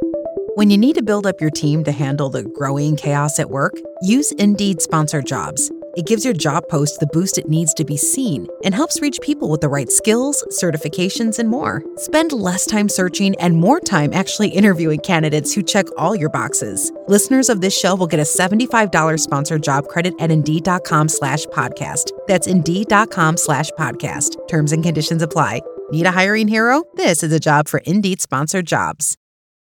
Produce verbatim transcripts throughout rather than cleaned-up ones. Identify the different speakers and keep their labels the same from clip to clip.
Speaker 1: When you need to build up your team to handle the growing chaos at work, use Indeed Sponsored Jobs. It gives your job post the boost it needs to be seen and helps reach people with the right skills, certifications, and more. Spend less time searching and more time actually interviewing candidates who check all your boxes. Listeners of this show will get a seventy-five dollars sponsored job credit at Indeed.com slash podcast. That's Indeed.com slash podcast. Terms and conditions apply. Need a hiring hero? This is a job for Indeed Sponsored Jobs.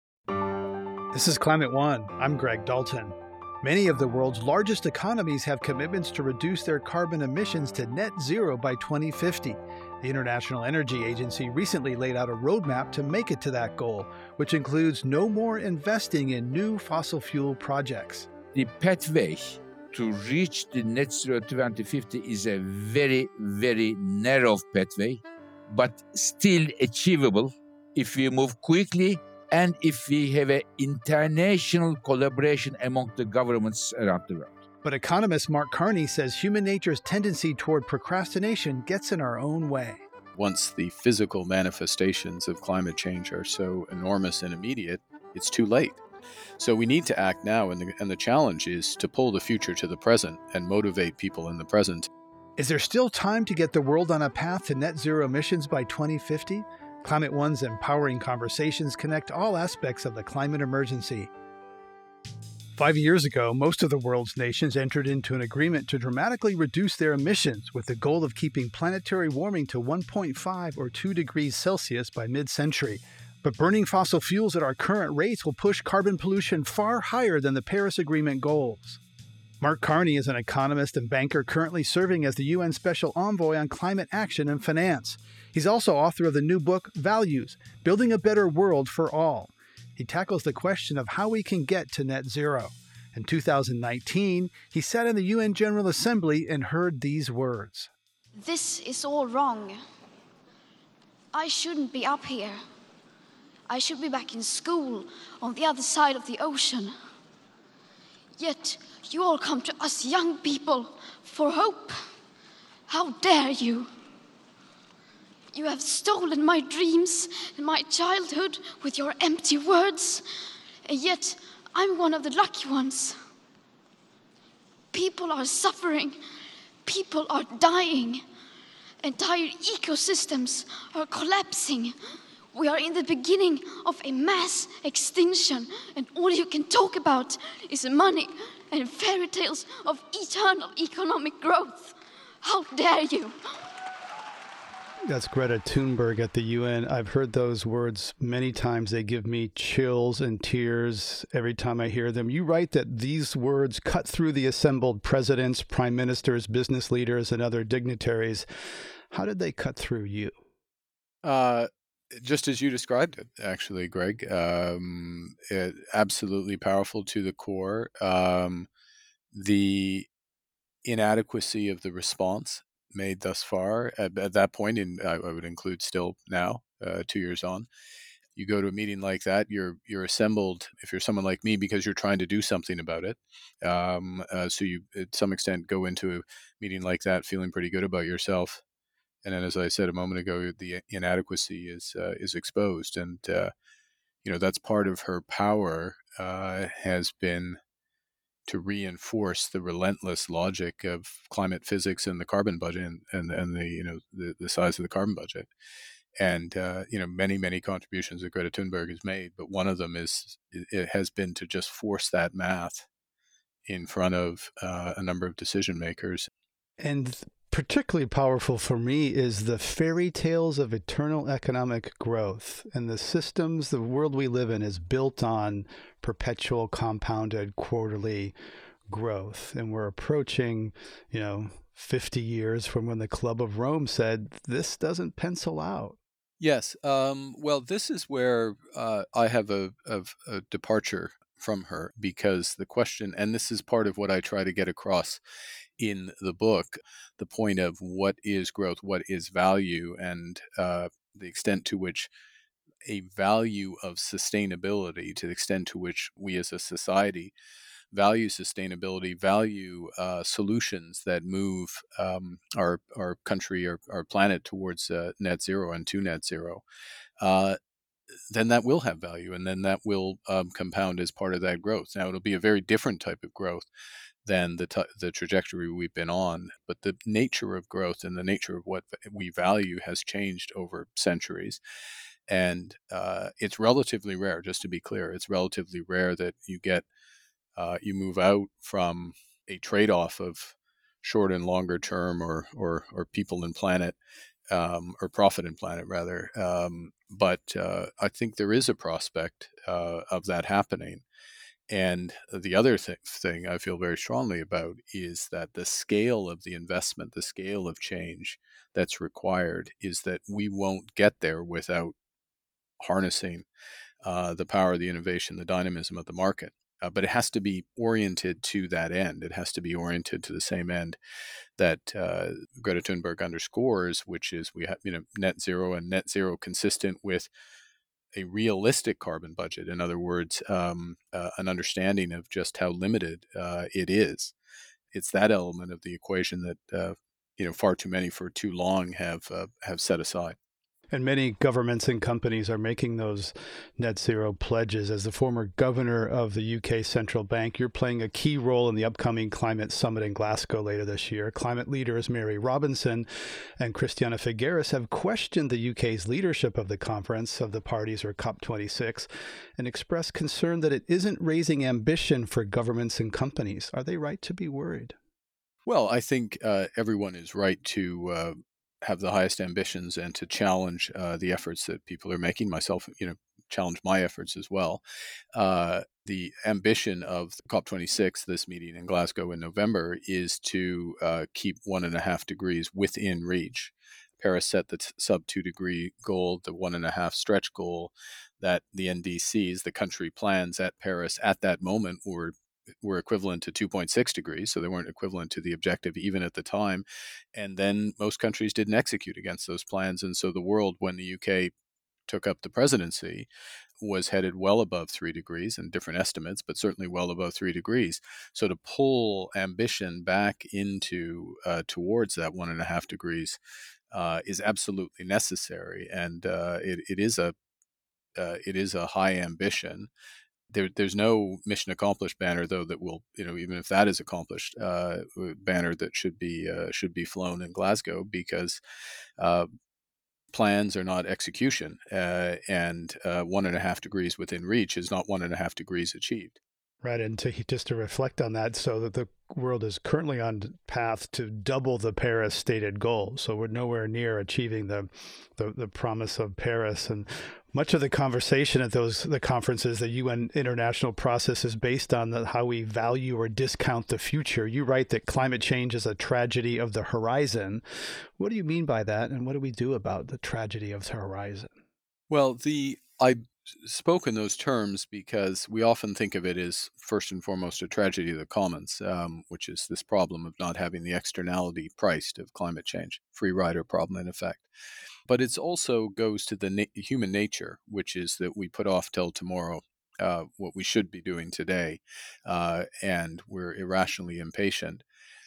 Speaker 2: This is Climate One. I'm Greg Dalton. Many of the world's largest economies have commitments to reduce their carbon emissions to net zero by twenty fifty. The International Energy Agency recently laid out a roadmap to make it to that goal, which includes no more investing in new fossil fuel projects.
Speaker 3: The pathway to reach the net zero twenty fifty is a very, very narrow pathway, but still achievable if we move quickly and if we have an international collaboration among the governments around the world.
Speaker 2: But economist Mark Carney says human nature's tendency toward procrastination gets in our own way.
Speaker 4: Once the physical manifestations of climate change are so enormous and immediate, it's too late. So we need to act now, and the, and the challenge is to pull the future to the present and motivate people in the present.
Speaker 2: Is there still time to get the world on a path to net zero emissions by twenty fifty? Climate One's empowering conversations connect all aspects of the climate emergency. Five years ago, most of the world's nations entered into an agreement to dramatically reduce their emissions with the goal of keeping planetary warming to one point five or two degrees Celsius by mid-century. But burning fossil fuels at our current rates will push carbon pollution far higher than the Paris Agreement goals. Mark Carney is an economist and banker currently serving as the U N Special Envoy on Climate Action and Finance. He's also author of the new book, Values, Building a Better World for All. He tackles the question of how we can get to net zero. In two thousand nineteen, he sat in the U N General Assembly and heard these words.
Speaker 5: This is all wrong. I shouldn't be up here. I should be back in school on the other side of the ocean. Yet you all come to us young people for hope. How dare you? You have stolen my dreams and my childhood with your empty words, and yet I'm one of the lucky ones. People are suffering. People are dying. Entire ecosystems are collapsing. We are in the beginning of a mass extinction, and all you can talk about is money and fairy tales of eternal economic growth. How dare you?
Speaker 2: That's Greta Thunberg at the U N. I've heard those words many times. They give me chills and tears every time I hear them. You write that these words cut through the assembled presidents, prime ministers, business leaders, and other dignitaries. How did they cut through you?
Speaker 4: Uh, just as you described it, actually, Greg. Um, it, absolutely powerful to the core. Um, the inadequacy of the response made thus far at, at that point, and I, I would include still now, uh, two years on. You go to a meeting like that, you're you're assembled, if you're someone like me, because you're trying to do something about it. Um, uh, so you, at some extent, go into a meeting like that feeling pretty good about yourself. And then, as I said a moment ago, the inadequacy is uh, is exposed, and uh, you know that's part of her power uh, has been to reinforce the relentless logic of climate physics and the carbon budget, and and, and the you know the, the size of the carbon budget. And uh, you know many many contributions that Greta Thunberg has made, but one of them is it has been to just force that math in front of uh, a number of decision makers.
Speaker 2: And particularly powerful for me is the fairy tales of eternal economic growth. And the systems, the world we live in is built on perpetual compounded quarterly growth. And we're approaching, you know, fifty years from when the Club of Rome said, this doesn't pencil out.
Speaker 4: Yes. Um, well, this is where uh, I have a, a, a departure from her, because the question, and this is part of what I try to get across in the book, the point of what is growth, what is value, and uh, the extent to which a value of sustainability, to the extent to which we as a society value sustainability, value uh, solutions that move um, our our country, our, our planet towards uh, net zero and to net zero. Uh, then that will have value, and then that will um, compound as part of that growth. Now, it'll be a very different type of growth than the t- the trajectory we've been on, but the nature of growth and the nature of what we value has changed over centuries. And uh, it's relatively rare, just to be clear, it's relatively rare that you get, uh, you move out from a trade-off of short and longer term or, or, or people and planet, um, or profit and planet rather. Um, but uh, I think there is a prospect uh, of that happening. And the other th- thing I feel very strongly about is that the scale of the investment, the scale of change that's required is that we won't get there without harnessing uh, the power of the innovation, the dynamism of the market. Uh, but it has to be oriented to that end. It has to be oriented to the same end that uh, Greta Thunberg underscores, which is we have, you know, net zero and net zero consistent with a realistic carbon budget. In other words, um, uh, an understanding of just how limited uh, it is. It's that element of the equation that uh, you know far too many for too long have uh, have set aside.
Speaker 2: And many governments and companies are making those net zero pledges. As the former governor of the U K Central Bank, you're playing a key role in the upcoming climate summit in Glasgow later this year. Climate leaders Mary Robinson and Christiana Figueres have questioned the U K's leadership of the conference of the parties, or COP twenty-six, and expressed concern that it isn't raising ambition for governments and companies. Are they right to be worried?
Speaker 4: Well, I think uh, everyone is right to uh, have the highest ambitions and to challenge uh, the efforts that people are making. Myself, you know, challenge my efforts as well. Uh, the ambition of COP twenty-six, this meeting in Glasgow in November, is to uh, keep one and a half degrees within reach. Paris set the t- sub two degree goal, the one and a half stretch goal that the N D Cs, the country plans at Paris at that moment, were were equivalent to two point six degrees, so they weren't equivalent to the objective even at the time. And then most countries didn't execute against those plans. And so the world, when the U K took up the presidency, was headed well above three degrees, and different estimates, but certainly well above three degrees. So to pull ambition back into uh, towards that one and a half degrees uh, is absolutely necessary. And uh, it, it is a uh, it is a high ambition. There, there's no mission accomplished banner, though, that will, you know, even if that is accomplished, uh, banner that should be uh, should be flown in Glasgow, because uh, plans are not execution, uh, and uh, one and a half degrees within reach is not one and a half degrees achieved.
Speaker 2: Right, and to, just to reflect on that, so that the world is currently on path to double the Paris stated goal. So we're nowhere near achieving the, the the promise of Paris. And much of the conversation at those the conferences, the U N international process, is based on the, how we value or discount the future. You write that climate change is a tragedy of the horizon. What do you mean by that, and what do we do about the tragedy of the horizon?
Speaker 4: Well, the I spoke in those terms because we often think of it as first and foremost a tragedy of the commons, um, which is this problem of not having the externality priced of climate change, free rider problem in effect. But it also goes to the na- human nature, which is that we put off till tomorrow uh, what we should be doing today, uh, and we're irrationally impatient.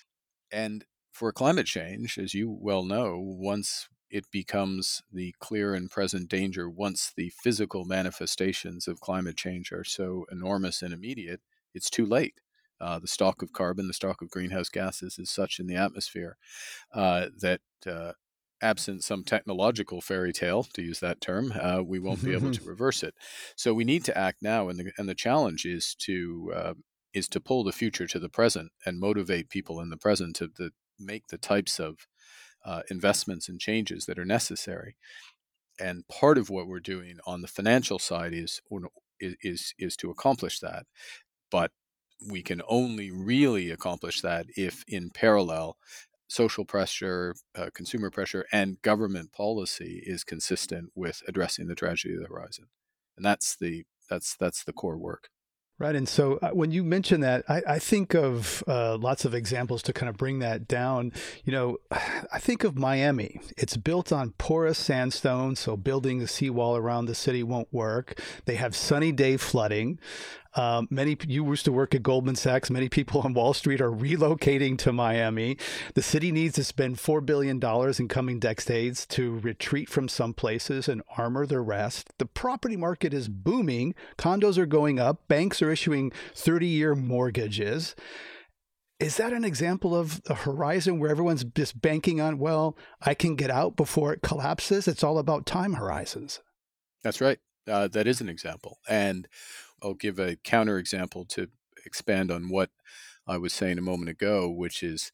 Speaker 4: And for climate change, as you well know, once it becomes the clear and present danger, once the physical manifestations of climate change are so enormous and immediate, it's too late. Uh, the stock of carbon, the stock of greenhouse gases is such in the atmosphere uh, that uh, absent some technological fairy tale, to use that term, uh, we won't be able to reverse it. So we need to act now, and the, and the challenge is to uh, is to pull the future to the present and motivate people in the present to the, make the types of Uh, investments and changes that are necessary. And part of what we're doing on the financial side is, is, is, is to accomplish that. But we can only really accomplish that if in parallel, social pressure, uh, consumer pressure, and government policy is consistent with addressing the tragedy of the horizon. And that's the, that's, that's the core work.
Speaker 2: Right. And so uh, when you mention that, I, I think of uh, lots of examples to kind of bring that down. You know, I think of Miami. It's built on porous sandstone, so building a seawall around the city won't work. They have sunny day flooding. Um, many you used to work at Goldman Sachs. Many people on Wall Street are relocating to Miami. The city needs to spend four billion dollars in coming decades to retreat from some places and armor the rest. The property market is booming. Condos are going up. Banks are issuing thirty-year mortgages. Is that an example of a horizon where everyone's just banking on, well, I can get out before it collapses? It's all about time horizons.
Speaker 4: That's right. Uh, that is an example. And I'll give a counterexample to expand on what I was saying a moment ago, which is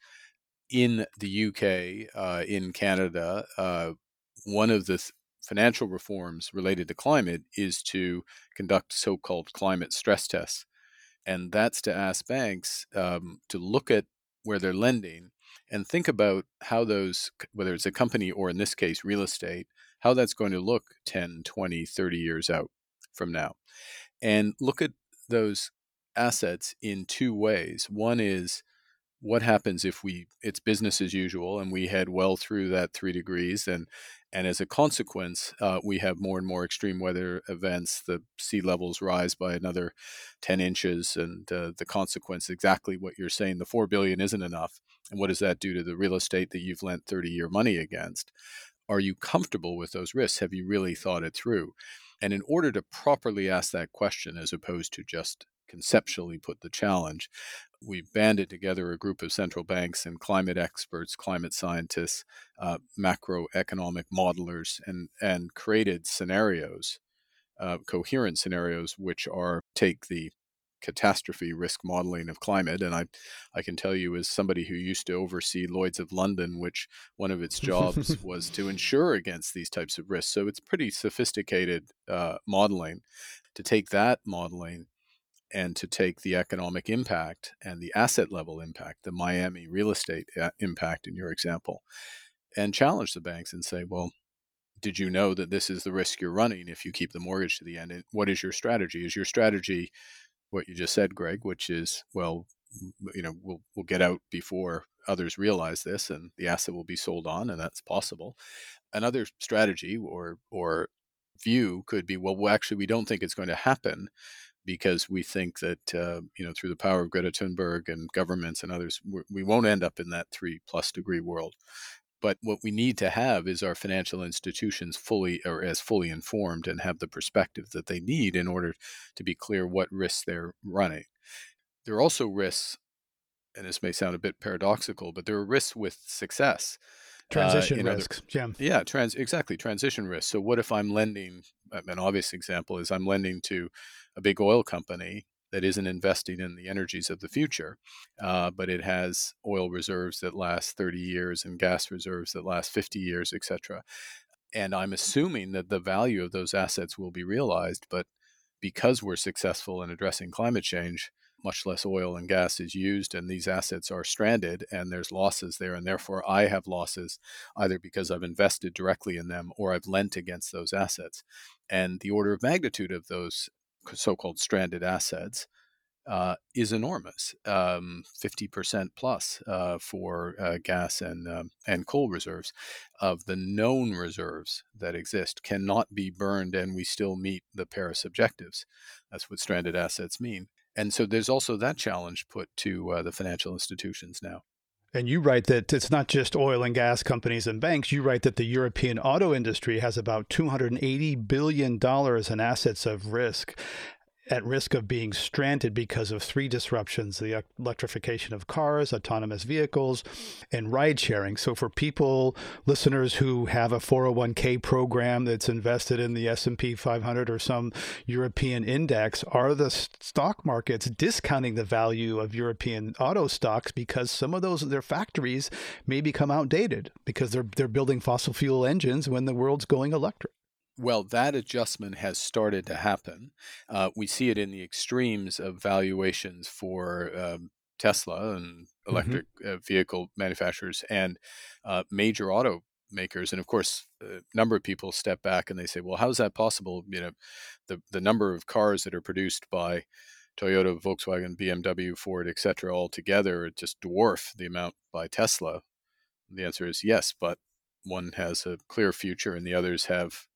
Speaker 4: in the U K, uh, in Canada, uh, one of the th- financial reforms related to climate is to conduct so-called climate stress tests. And that's to ask banks um, to look at where they're lending and think about how those, whether it's a company or in this case, real estate, how that's going to look ten, twenty, thirty years out from now. And look at those assets in two ways. One is, what happens if we it's business as usual and we head well through that three degrees, and and as a consequence uh, we have more and more extreme weather events, the sea levels rise by another ten inches, and uh, the consequence, exactly what you're saying, the four billion isn't enough, and what does that do to the real estate that you've lent thirty year money against? Are you comfortable with those risks? Have you really thought it through? And in order to properly ask that question, as opposed to just conceptually put the challenge, we banded together a group of central banks and climate experts, climate scientists, uh, macroeconomic modelers, and, and created scenarios, uh, coherent scenarios, which are take the catastrophe risk modeling of climate. And I, I can tell you, as somebody who used to oversee Lloyd's of London, which one of its jobs was to insure against these types of risks. So it's pretty sophisticated uh, modeling. To take that modeling and to take the economic impact and the asset level impact, the Miami real estate impact in your example, and challenge the banks and say, well, did you know that this is the risk you're running if you keep the mortgage to the end? And what is your strategy? Is your strategy what you just said, Greg, which is, well, you know, we'll we'll get out before others realize this, and the asset will be sold on, and that's possible. Another strategy or or view could be, well, well actually, we don't think it's going to happen, because we think that, uh, you know, through the power of Greta Thunberg and governments and others, we're, we won't end up in that three plus degree world. But what we need to have is our financial institutions fully or as fully informed and have the perspective that they need in order to be clear what risks they're running. There are also risks, and this may sound a bit paradoxical, but there are risks with success.
Speaker 2: Transition uh, risks,
Speaker 4: other, yeah. Yeah, trans, exactly, transition risks. So what if I'm lending, an obvious example is I'm lending to a big oil company that isn't investing in the energies of the future, uh, but it has oil reserves that last thirty years and gas reserves that last fifty years, et cetera. And I'm assuming that the value of those assets will be realized, but because we're successful in addressing climate change, much less oil and gas is used, and these assets are stranded, and there's losses there, and therefore I have losses either because I've invested directly in them or I've lent against those assets. And the order of magnitude of those so-called stranded assets uh, is enormous, um, fifty percent plus uh, for uh, gas and um, and coal reserves. Of the known reserves that exist cannot be burned, and we still meet the Paris objectives. That's what stranded assets mean. And so there's also that challenge put to uh, the financial institutions now.
Speaker 2: And you write that it's not just oil and gas companies and banks. You write that the European auto industry has about two hundred eighty billion dollars in assets of risk, at risk of being stranded because of three disruptions: the electrification of cars, autonomous vehicles, and ride sharing. So for people, listeners who have a four oh one k program that's invested in the S and P five hundred or some European index, are the stock markets discounting the value of European auto stocks because some of those, their factories may become outdated because they're they're building fossil fuel engines when the world's going electric?
Speaker 4: Well, that adjustment has started to happen. Uh, we see it in the extremes of valuations for um, Tesla and electric mm-hmm. uh, vehicle manufacturers and uh, major automakers. And of course, a number of people step back and they say, well, how is that possible? You know, the, the number of cars that are produced by Toyota, Volkswagen, B M W, Ford, et cetera, all together just dwarf the amount by Tesla. The answer is yes, but one has a clear future and the others have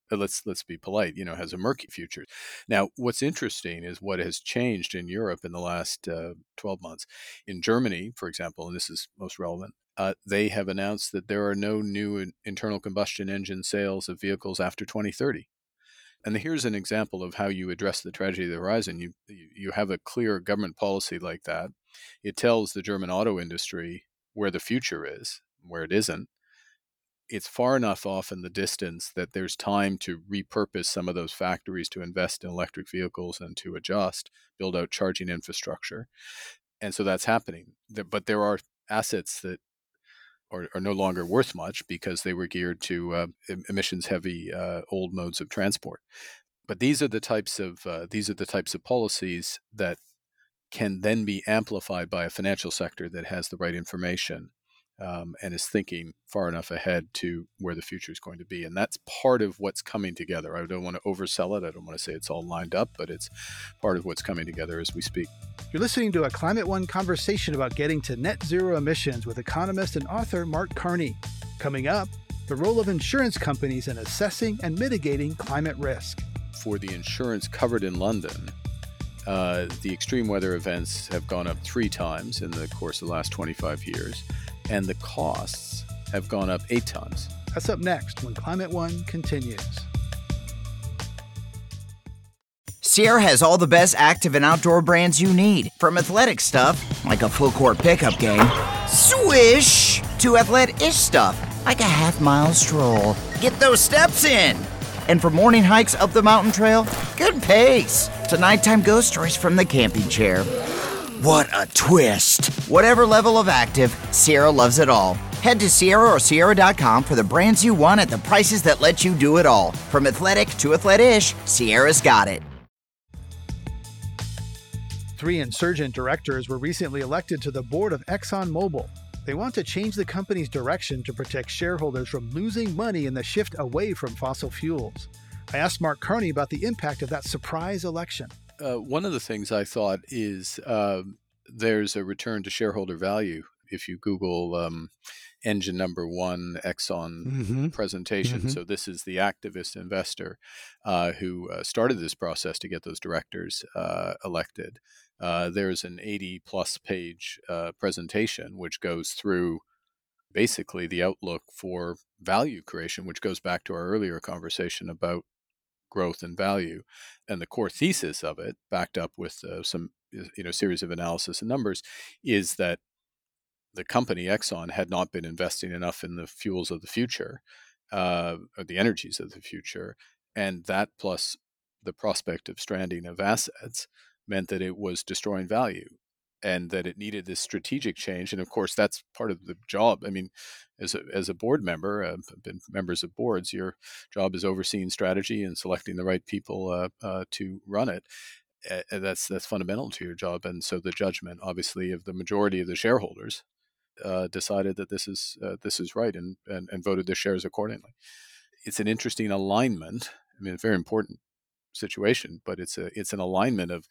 Speaker 4: let's let's be polite, you know, has a murky future. Now, what's interesting is what has changed in Europe in the last uh, twelve months. In Germany, for example, and this is most relevant, uh, they have announced that there are no new in- internal combustion engine sales of vehicles after twenty thirty. And here's an example of how you address the tragedy of the horizon. You you have a clear government policy like that. It tells the German auto industry where the future is, where it isn't. It's far enough off in the distance that there's time to repurpose some of those factories to invest in electric vehicles and to adjust, build out charging infrastructure. And so that's happening. But there are assets that are, are no longer worth much because they were geared to uh, emissions-heavy uh, old modes of transport. But these are the types of uh, these are the types of policies that can then be amplified by a financial sector that has the right information um, and is thinking far enough ahead to where the future is going to be. And that's part of what's coming together. I don't want to oversell it. I don't want to say it's all lined up, but it's part of what's coming together as we speak.
Speaker 2: You're listening to a Climate One conversation about getting to net zero emissions with economist and author Mark Carney. Coming up, the role of insurance companies in assessing and mitigating climate risk.
Speaker 4: For the insurance covered in London, uh, the extreme weather events have gone up three times in the course of the last twenty-five years, and the costs have gone up eight times.
Speaker 2: That's up next when Climate One continues.
Speaker 6: Sierra has all the best active and outdoor brands you need. From athletic stuff, like a full court pickup game, swish, to athlete-ish stuff, like a half mile stroll. Get those steps in. And for morning hikes up the mountain trail, good pace. To nighttime ghost stories from the camping chair. What a twist. Whatever level of active, Sierra loves it all. Head to Sierra or Sierra dot com for the brands you want at the prices that let you do it all. From athletic to athlete-ish, Sierra's got it.
Speaker 2: Three insurgent directors were recently elected to the board of ExxonMobil. They want to change the company's direction to protect shareholders from losing money in the shift away from fossil fuels. I asked Mark Carney about the impact of that surprise election.
Speaker 4: Uh, one of the things I thought is uh, there's a return to shareholder value. If you Google um, engine number one Exxon
Speaker 2: Mm-hmm.
Speaker 4: presentation,
Speaker 2: Mm-hmm.
Speaker 4: so this is the activist investor uh, who uh, started this process to get those directors uh, elected. Uh, there's an eighty plus page uh, presentation which goes through basically the outlook for value creation, which goes back to our earlier conversation about growth and value. And the core thesis of it, backed up with uh, some you know series of analysis and numbers, is that the company Exxon had not been investing enough in the fuels of the future, uh, or the energies of the future, and that plus the prospect of stranding of assets meant that it was destroying value, and that it needed this strategic change. And of course, that's part of the job. I mean, as a as a board member, uh, been members of boards, your job is overseeing strategy and selecting the right people uh, uh, to run it. Uh, that's that's fundamental to your job. And so the judgment, obviously, of the majority of the shareholders uh, decided that this is uh, this is right, and, and and voted their shares accordingly. It's an interesting alignment. I mean, a very important situation, but it's a it's an alignment of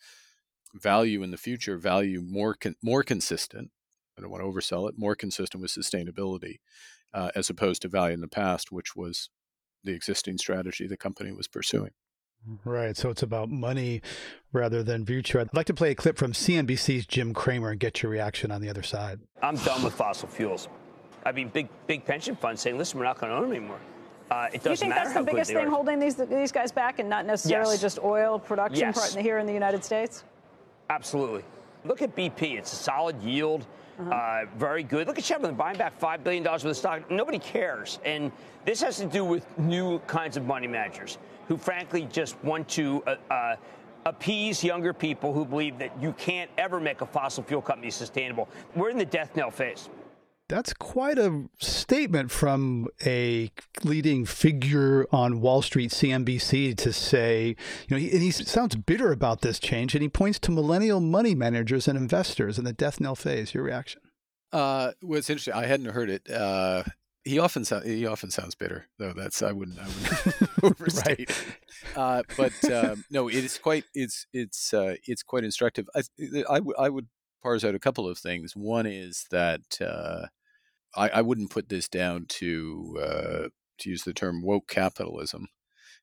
Speaker 4: value in the future, value more con- more consistent. I don't want to oversell it. More consistent with sustainability, uh, as opposed to value in the past, which was the existing strategy the company was pursuing.
Speaker 2: Right. So it's about money rather than future. I'd like to play a clip from C N B C's Jim Cramer and get your reaction on the other side.
Speaker 7: I'm done with fossil fuels. I mean, big big pension funds saying, "Listen, we're not going to own them anymore." Uh, it doesn't
Speaker 8: Do you think
Speaker 7: matter
Speaker 8: that's
Speaker 7: how
Speaker 8: the biggest
Speaker 7: good they
Speaker 8: thing
Speaker 7: are.
Speaker 8: holding these these guys back, and not necessarily
Speaker 7: Yes.
Speaker 8: just oil production
Speaker 7: Yes.
Speaker 8: pro- here in the United States?
Speaker 7: Absolutely. Look at B P. It's a solid yield, uh-huh. uh, very good. Look at Chevron buying back five billion dollars worth of stock. Nobody cares. And this has to do with new kinds of money managers who, frankly, just want to uh, uh, appease younger people who believe that you can't ever make a fossil fuel company sustainable. We're in the death knell phase.
Speaker 2: That's quite a statement from a leading figure on Wall Street, C N B C, to say, you know, he, and he sounds bitter about this change, and he points to millennial money managers and investors in the death knell phase. Your reaction?
Speaker 4: Uh, well, it's interesting. I hadn't heard it. Uh, he often so- he often sounds bitter, though. That's I wouldn't I wouldn't overstate. Right. Uh, but um, no, it is quite it's it's uh, it's quite instructive. I I, w- I would parse out a couple of things. One is that uh, I, I wouldn't put this down to uh, to use the term woke capitalism.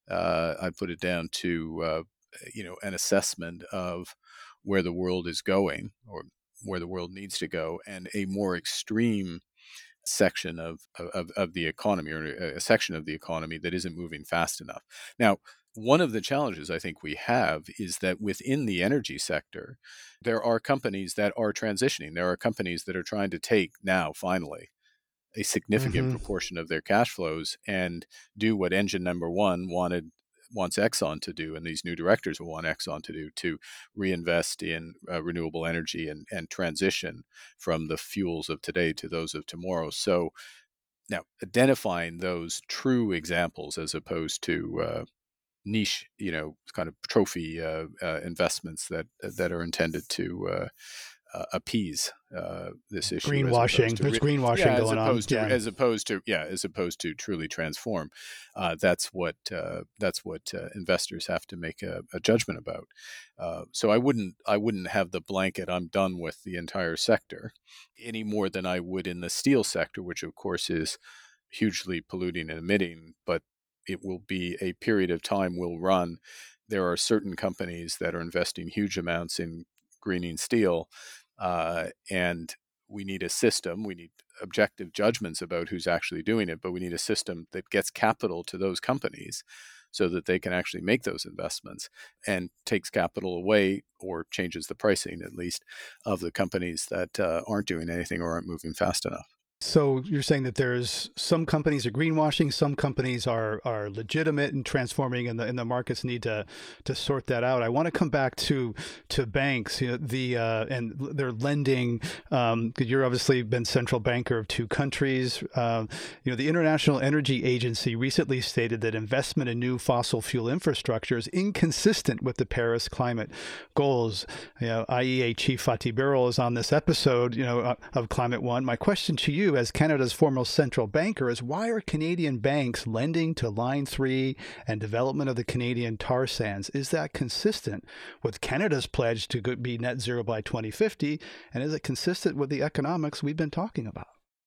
Speaker 4: Uh, I put it down to uh, you know an assessment of where the world is going, or where the world needs to go, and a more extreme section of, of, of the economy, or a section of the economy that isn't moving fast enough. Now, one of the challenges I think we have is that within the energy sector, there are companies that are transitioning. There are companies that are trying to take now, finally, a significant
Speaker 2: Mhm.
Speaker 4: proportion of their cash flows and do what engine number one wanted wants Exxon to do, and these new directors will want Exxon to do, to reinvest in uh, renewable energy and, and transition from the fuels of today to those of tomorrow. So now identifying those true examples as opposed to uh, niche, you know, kind of trophy uh, uh, investments that that are intended to uh, uh, appease uh, this issue, as opposed
Speaker 2: Greenwashing.
Speaker 4: to
Speaker 2: There's
Speaker 4: re-
Speaker 2: greenwashing
Speaker 4: yeah, as
Speaker 2: going on.
Speaker 4: opposed to
Speaker 2: Yeah.
Speaker 4: as opposed to yeah, as opposed to truly transform. Uh, that's what uh, that's what uh, investors have to make a, a judgment about. Uh, so I wouldn't I wouldn't have the blanket "I'm done with the entire sector" any more than I would in the steel sector, which of course is hugely polluting and emitting, but it will be a period of time will run. There are certain companies that are investing huge amounts in greening steel, uh, and we need a system. We need objective judgments about who's actually doing it, but we need a system that gets capital to those companies so that they can actually make those investments, and takes capital away, or changes the pricing at least, of the companies that uh, aren't doing anything or aren't moving fast enough.
Speaker 2: So you're saying that there's some companies are greenwashing, some companies are are legitimate and transforming, and the and the markets need to to sort that out. I want to come back to to banks, you know, the uh, and their lending. Um, 'cause you're obviously been central banker of two countries. Uh, you know, the International Energy Agency recently stated that investment in new fossil fuel infrastructure is inconsistent with the Paris climate goals. You know, I E A Chief Fatih Birol is on this episode, you know, of Climate One. My question to you, as Canada's former central banker, is why are Canadian banks lending to Line three and development of the Canadian tar sands? Is that consistent with Canada's pledge to go- be net zero by twenty fifty? And is it consistent with the economics we've been talking about?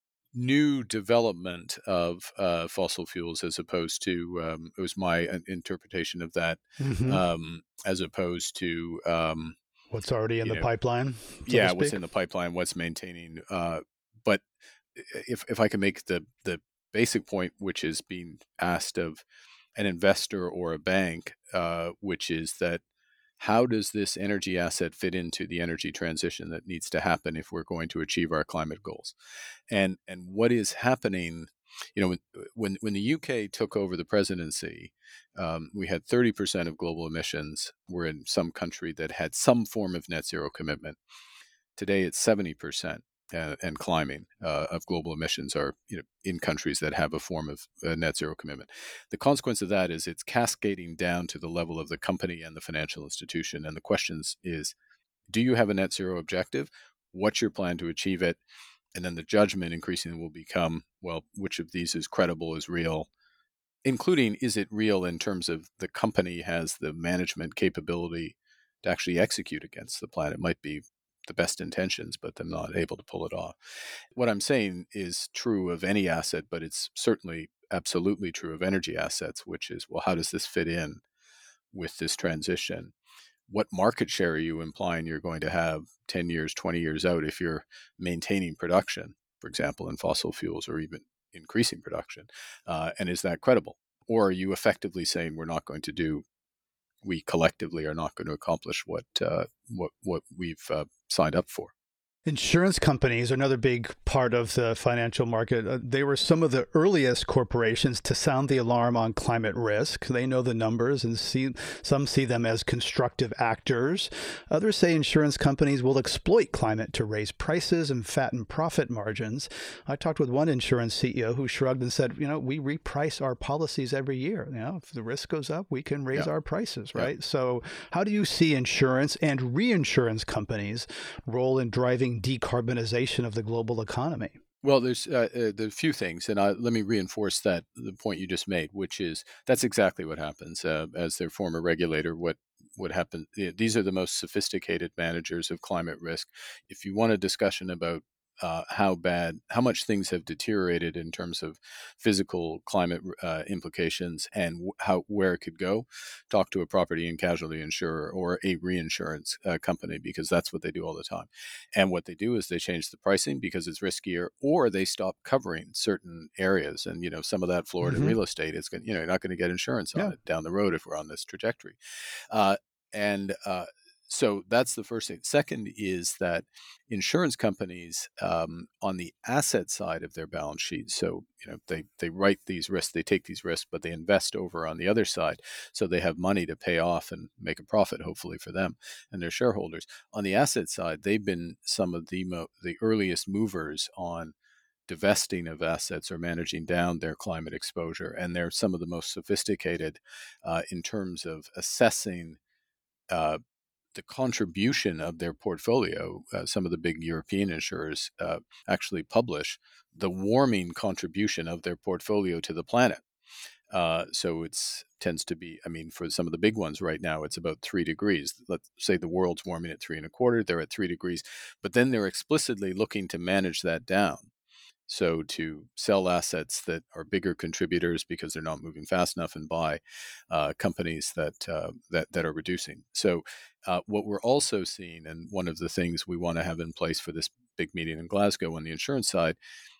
Speaker 4: New development of uh, fossil fuels, as opposed to, um, it was my uh, interpretation of that,
Speaker 2: Mhm.
Speaker 4: um, as opposed to, um,
Speaker 2: What's already in
Speaker 4: you
Speaker 2: the
Speaker 4: know,
Speaker 2: pipeline? So
Speaker 4: yeah,
Speaker 2: to
Speaker 4: what's
Speaker 2: speak?
Speaker 4: in the pipeline, what's maintaining. Uh, but if if I can make the the basic point, which is being asked of an investor or a bank, uh, which is that, how does this energy asset fit into the energy transition that needs to happen if we're going to achieve our climate goals? And and what is happening, you know, when when, when the U K took over the presidency, um, we had thirty percent of global emissions were in some country that had some form of net zero commitment. Today, it's seventy percent. Uh, and climbing uh, of global emissions are, you know, in countries that have a form of uh, net zero commitment. The consequence of that is it's cascading down to the level of the company and the financial institution. And the questions is, do you have a net zero objective? What's your plan to achieve it? And then the judgment increasingly will become, well, which of these is credible, is real, including, is it real in terms of the company has the management capability to actually execute against the plan? It might be the best intentions, but they're not able to pull it off. What I'm saying is true of any asset, but it's certainly absolutely true of energy assets, which is, well, how does this fit in with this transition? What market share are you implying you're going to have ten years, twenty years out if you're maintaining production, for example, in fossil fuels, or even increasing production? Uh, and is that credible? Or are you effectively saying we're not going to do, we collectively are not going to accomplish what uh, what what we've uh, signed up for?
Speaker 2: Insurance companies are another big part of the financial market. Uh, they were some of the earliest corporations to sound the alarm on climate risk. They know the numbers, and see some see them as constructive actors. Others say insurance companies will exploit climate to raise prices and fatten profit margins. I talked with one insurance C E O who shrugged and said, you know, we reprice our policies every year. You know, if the risk goes up, we can raise
Speaker 4: Yeah.
Speaker 2: our prices, right?
Speaker 4: Yeah.
Speaker 2: So how do you see insurance and reinsurance companies' role in driving decarbonization of the global economy?
Speaker 4: Well, there's uh, uh, there's a few things, and I, let me reinforce that the point you just made, which is that's exactly what happens. Uh, as their former regulator, what what happened? These are the most sophisticated managers of climate risk. If you want a discussion about uh, how bad, how much things have deteriorated in terms of physical climate uh, implications and w- how where it could go, talk to a property and casualty insurer or a reinsurance uh, company, because that's what they do all the time. And what they do is they change the pricing because it's riskier, or they stop covering certain areas. And you know, some of that Florida
Speaker 2: Mhm.
Speaker 4: real estate, it's going, you know, you're not going to get insurance on
Speaker 2: Yeah.
Speaker 4: it down the road if we're on this trajectory. Uh, and uh, so that's the first thing. Second is that insurance companies, um, on the asset side of their balance sheet, so you know they they write these risks, they take these risks, but they invest over on the other side, so they have money to pay off and make a profit, hopefully for them and their shareholders. On the asset side, they've been some of the mo- the earliest movers on divesting of assets or managing down their climate exposure, and they're some of the most sophisticated uh, in terms of assessing uh, the contribution of their portfolio. Uh, some of the big European insurers uh, actually publish the warming contribution of their portfolio to the planet. Uh, so it's tends to be, I mean, for some of the big ones right now, it's about three degrees. Let's say the world's warming at three and a quarter, they're at three degrees, but then they're explicitly looking to manage that down. So to sell assets that are bigger contributors because they're not moving fast enough, and buy uh, companies that uh, that that are reducing. So uh, what we're also seeing, and one of the things we want to have in place for this big meeting in Glasgow on the insurance side,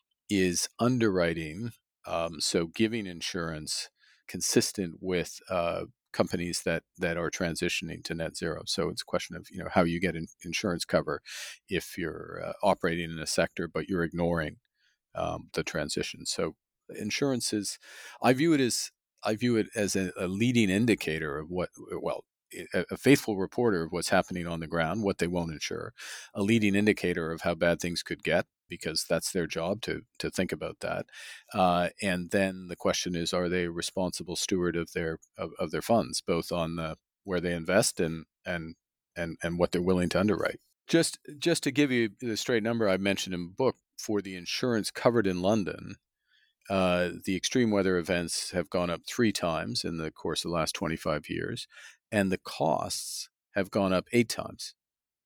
Speaker 4: is underwriting. Um, so giving insurance consistent with uh, companies that that are transitioning to net zero. So it's a question of, you know, how you get in, insurance cover if you're uh, operating in a sector but you're ignoring um, the transition. So insurance is, I view it as I view it as a, a leading indicator of what, well, a, a faithful reporter of what's happening on the ground, what they won't insure, a leading indicator of how bad things could get, because that's their job to to think about that. Uh, and then the question is, are they a responsible steward of their of, of their funds, both on the where they invest and and and and what they're willing to underwrite. Just just to give you the straight number I mentioned in the book, for the insurance covered in London, uh, the extreme weather events have gone up three times in the course of the last twenty-five years, and the costs have gone up eight times.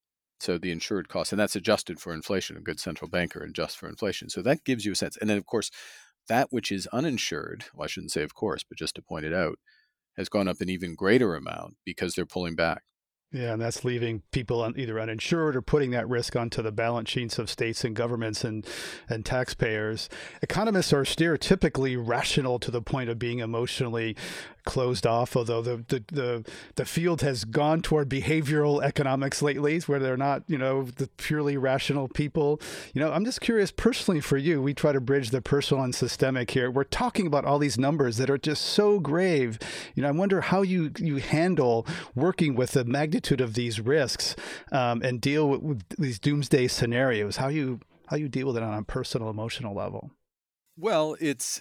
Speaker 4: So the insured costs, and that's adjusted for inflation, a good central banker adjusts for inflation. So that gives you a sense. And then, of course, that which is uninsured, well, I shouldn't say of course, but just to point it out, has gone up an even greater amount because they're pulling back.
Speaker 2: Yeah, and that's leaving people un, either uninsured or putting that risk onto the balance sheets of states and governments and, and taxpayers. Economists are stereotypically rational to the point of being emotionally closed off, although the, the, the, the field has gone toward behavioral economics lately, where they're not, you know, the purely rational people. You know, I'm just curious personally for you, we try to bridge the personal and systemic here. We're talking about all these numbers that are just so grave. You know, I wonder how you, you handle working with the magnitude of these risks um, and deal with, with these doomsday scenarios, how you, how you deal with it on a personal, emotional level.
Speaker 4: Well, it's,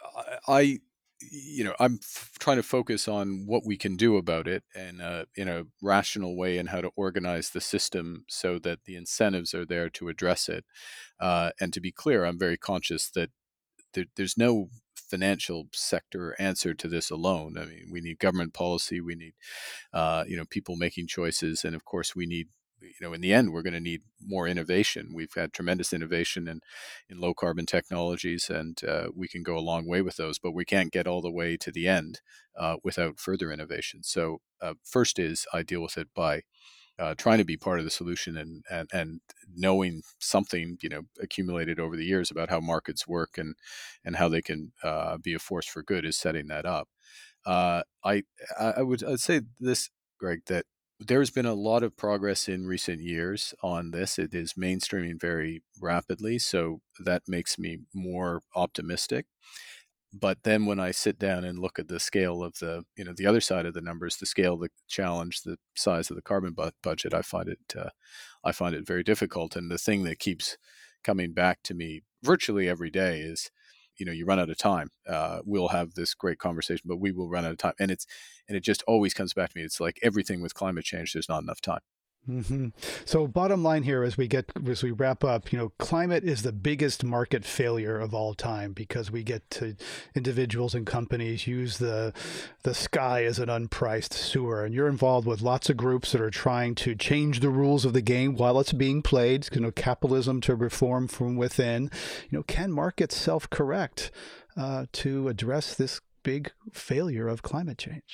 Speaker 4: I, you know, I'm f- trying to focus on what we can do about it, and uh, in a rational way, and how to organize the system so that the incentives are there to address it. Uh, and to be clear, I'm very conscious that there, there's no financial sector answer to this alone. I mean, we need government policy, we need, uh, you know, people making choices, and of course, we need, you know, in the end, we're going to need more innovation. We've had tremendous innovation in, in low carbon technologies, and uh, we can go a long way with those, but we can't get all the way to the end uh, without further innovation. So uh, first is I deal with it by uh, trying to be part of the solution, and, and, and knowing something, you know, accumulated over the years about how markets work, and, and how they can uh, be a force for good, is setting that up. Uh, I, I would I'd say this, Greg, that there's been a lot of progress in recent years on this. It is mainstreaming very rapidly, so that makes me more optimistic. But then when I sit down and look at the scale of the, you know, the other side of the numbers, the scale of the challenge, the size of the carbon bu- budget, I find it, uh, I find it very difficult. And the thing that keeps coming back to me virtually every day is, you know, you run out of time. Uh, we'll have this great conversation, but we will run out of time. And it's, and it just always comes back to me. It's like everything with climate change, there's not enough time.
Speaker 2: Mm-hmm. So bottom line here, as we get as we wrap up, you know, climate is the biggest market failure of all time because we get to individuals and companies use the the sky as an unpriced sewer, and you're involved with lots of groups that are trying to change the rules of the game while it's being played. You know, capitalism to reform from within. You know, can markets self-correct uh, to address this big failure of climate change?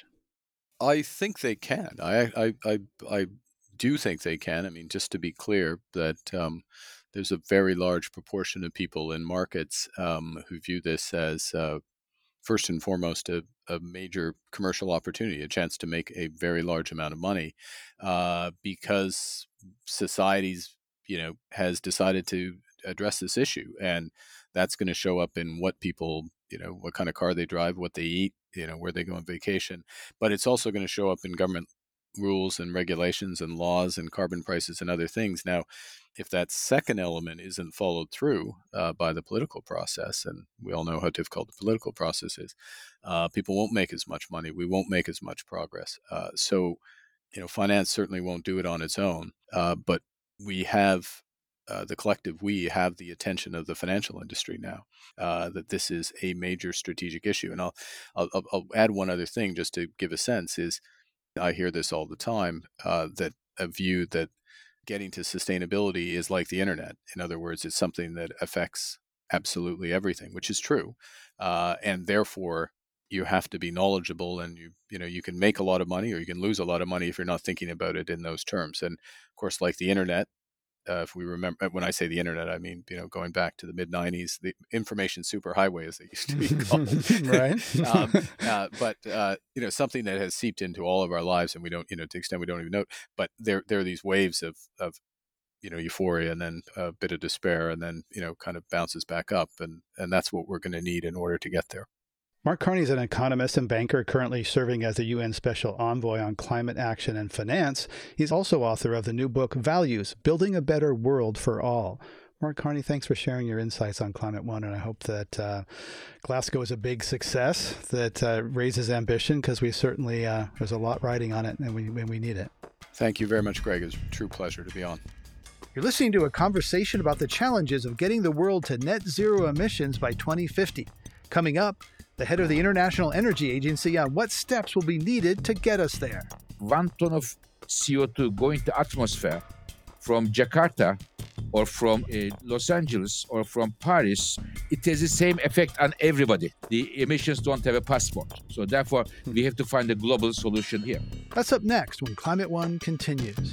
Speaker 4: I think they can. I I I. I do think they can. I mean, just to be clear, that um, there's a very large proportion of people in markets um, who view this as uh, first and foremost a, a major commercial opportunity, a chance to make a very large amount of money, uh, because society's you know has decided to address this issue, and that's going to show up in what people you know what kind of car they drive, what they eat, you know where they go on vacation, but it's also going to show up in government rules and regulations and laws and carbon prices and other things. Now, if that second element isn't followed through uh, by the political process, and we all know how difficult the political process is, uh, people won't make as much money. We won't make as much progress. Uh, so, you know, finance certainly won't do it on its own. Uh, but we have uh, the collective. We have the attention of the financial industry now. Uh, that this is a major strategic issue. And I'll, I'll I'll add one other thing just to give a sense is. I hear this all the time, uh, that a view that getting to sustainability is like the internet. In other words, it's something that affects absolutely everything, which is true. Uh, and therefore, you have to be knowledgeable, and you you know you can make a lot of money or you can lose a lot of money if you're not thinking about it in those terms. And of course, like the internet, uh, if we remember, when I say the internet, I mean, you know, going back to the mid nineties, the information superhighway, as they used to be called.
Speaker 2: Right.
Speaker 4: um, uh, but, uh, you know, something that has seeped into all of our lives, and we don't, you know, to the extent we don't even know, but there, there are these waves of, of, you know, euphoria, and then a bit of despair, and then, you know, kind of bounces back up. And, and that's what we're going to need in order to get there.
Speaker 2: Mark Carney is an economist and banker currently serving as the U N Special Envoy on Climate Action and Finance. He's also author of the new book, Values, Building a Better World for All. Mark Carney, thanks for sharing your insights on Climate One, and I hope that uh, Glasgow is a big success that uh, raises ambition, because we certainly, uh, there's a lot riding on it, and we, and we need it.
Speaker 4: Thank you very much, Greg. It's a true pleasure to be on.
Speaker 2: You're listening to a conversation about the challenges of getting the world to net zero emissions by twenty fifty. Coming up, the head of the International Energy Agency on what steps will be needed to get us there.
Speaker 3: One ton of C O two going to atmosphere from Jakarta or from uh, Los Angeles or from Paris, it has the same effect on everybody. The emissions don't have a passport. So therefore, we have to find a global solution here.
Speaker 2: That's up next when Climate One continues.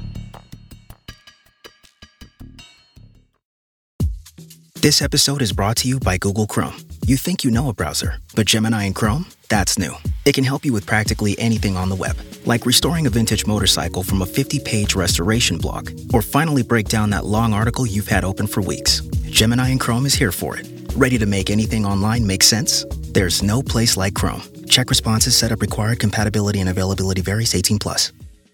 Speaker 9: This episode is brought to you by Google Chrome. You think you know a browser, but Gemini and Chrome? That's new. It can help you with practically anything on the web, like restoring a vintage motorcycle from a fifty-page restoration blog, or finally break down that long article you've had open for weeks. Gemini and Chrome is here for it. Ready to make anything online make sense? There's no place like Chrome. Check responses, setup required, compatibility and availability varies, eighteen plus.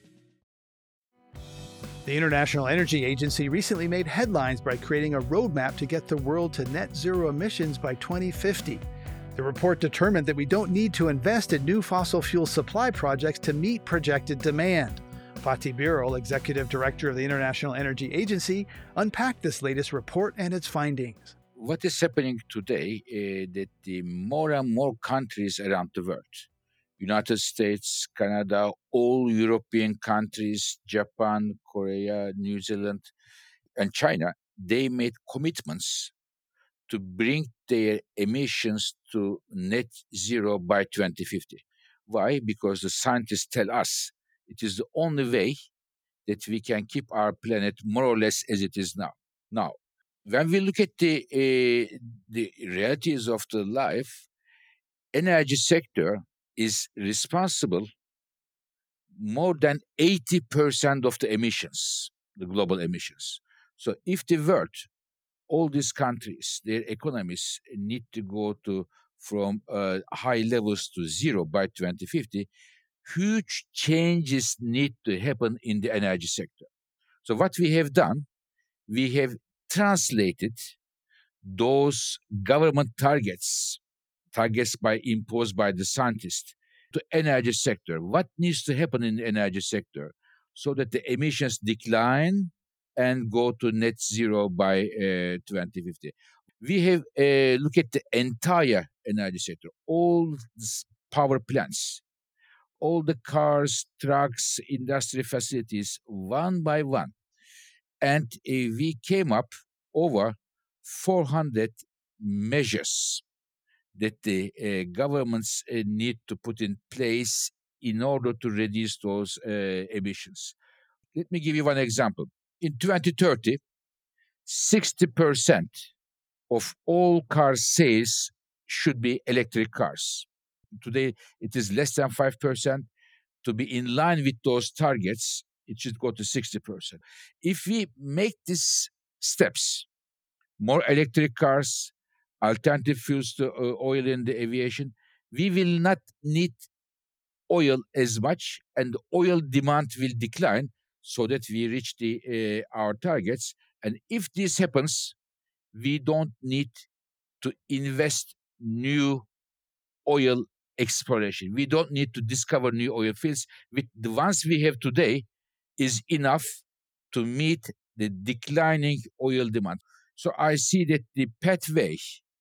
Speaker 2: The International Energy Agency recently made headlines by creating a roadmap to get the world to net zero emissions by twenty fifty. The report determined that we don't need to invest in new fossil fuel supply projects to meet projected demand. Fatih Birol, Executive Director of the International Energy Agency, unpacked this latest report and its findings.
Speaker 3: What is happening today is that the more and more countries around the world, United States, Canada, all European countries, Japan, Korea, New Zealand, and China, they made commitments to bring their emissions to net zero by twenty fifty. Why? Because the scientists tell us it is the only way that we can keep our planet more or less as it is now. Now, when we look at the uh, the realities of the life, energy sector is responsible more than eighty percent of the emissions, the global emissions. So if the world, all these countries, their economies need to go to from uh, high levels to zero by twenty fifty, huge changes need to happen in the energy sector. So what we have done, we have translated those government targets, targets by imposed by the scientists, to energy sector. What needs to happen in the energy sector? so that the emissions decline and go to net zero by uh, twenty fifty. We have uh, look at the entire energy sector, all these power plants, all the cars, trucks, industry facilities, one by one. And uh, we came up over four hundred measures that the uh, governments uh, need to put in place in order to reduce those uh, emissions. Let me give you one example. In twenty thirty, sixty percent of all car sales should be electric cars. Today, it is less than five percent. To be in line with those targets, it should go to sixty percent. If we make these steps, more electric cars, alternative fuels to uh, oil in the aviation, we will not need oil as much, and oil demand will decline so that we reach the uh, our targets. And if this happens, we don't need to invest new oil exploration. We don't need to discover new oil fields. With the ones we have today is enough to meet the declining oil demand. So I see that the pathway